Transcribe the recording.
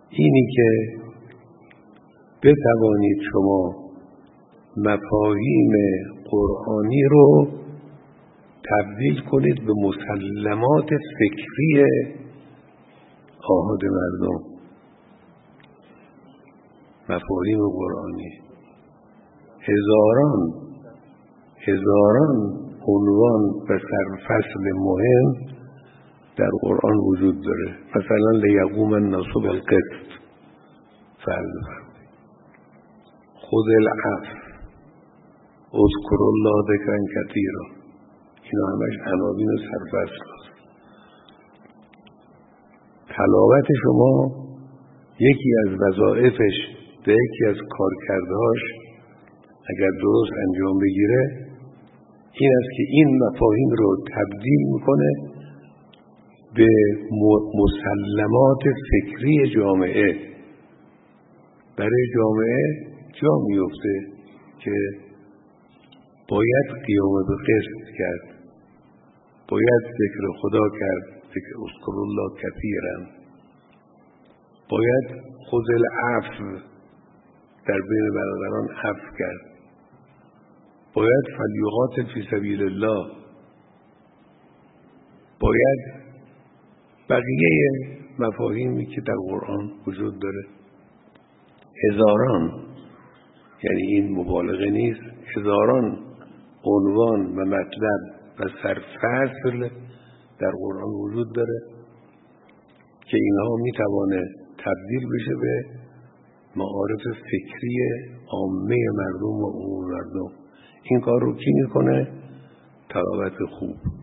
اینی که بتوانید شما مفاهیم قرآنی رو تبدیل کنید به مسلمات فکری آحاد مردم. مفاهیم قرآنی هزاران عنوان و سرفصل مهم در قرآن وجود داره. مثلا لیقوم الناس بالقسط، فرض فرمایید، خذ العفو، اذکر الله ذکرا کثیرا، اینا همش عناوین سرفصل است. تلاوت شما یکی از وظایفش و یکی از کارکردهاش اگر درست انجام بگیره این است که این مفاهیم رو تبدیل میکنه به مسلمات فکری جامعه. برای جامعه جا میفته که باید قیام به قسط کرد، باید ذکر خدا کرد، ذکر اذکر الله کثیرا، باید خذ العفو، در بین برادران عفو کرد، باید فلیقاتل فی سبیل الله، باید بقیه مفاهیمی که در قرآن وجود داره. هزاران، یعنی این مبالغه نیست، هزاران عنوان و مطلب و سرفصل در قرآن وجود داره که اینها میتوانه تبدیل بشه به معارف فکری عامه مردم و عموم مردم. این کار رو کی میکنه؟ تلاوت خوب.